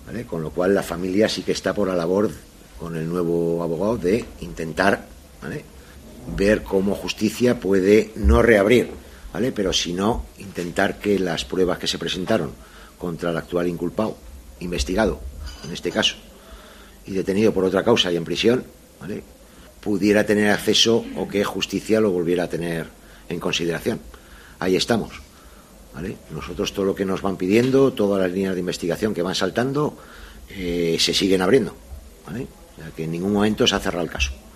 ¿vale? Con lo cual la familia sí que está por la labor con el nuevo abogado de intentar, ¿vale?, ver cómo justicia puede no reabrir, ¿vale?, pero si no, intentar que las pruebas que se presentaron contra el actual inculpado, investigado en este caso, y detenido por otra causa y en prisión, ¿vale?, pudiera tener acceso o que justicia lo volviera a tener en consideración. Ahí estamos, ¿vale? Nosotros todo lo que nos van pidiendo, todas las líneas de investigación que van saltando, se siguen abriendo, ¿vale? O sea, que en ningún momento se ha cerrado el caso.